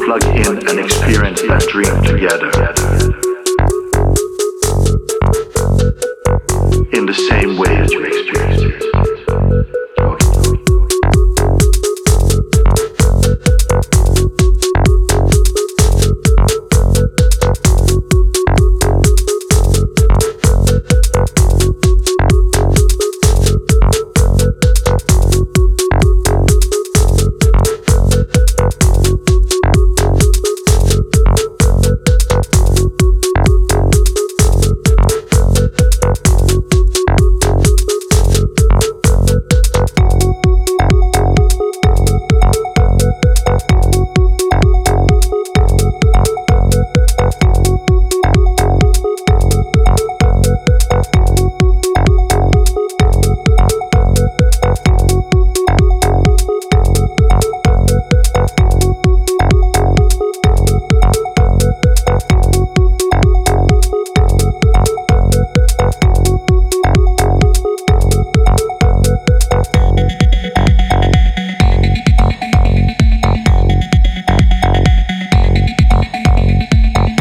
plug in and experience that dream together. In the same way that you experienced it.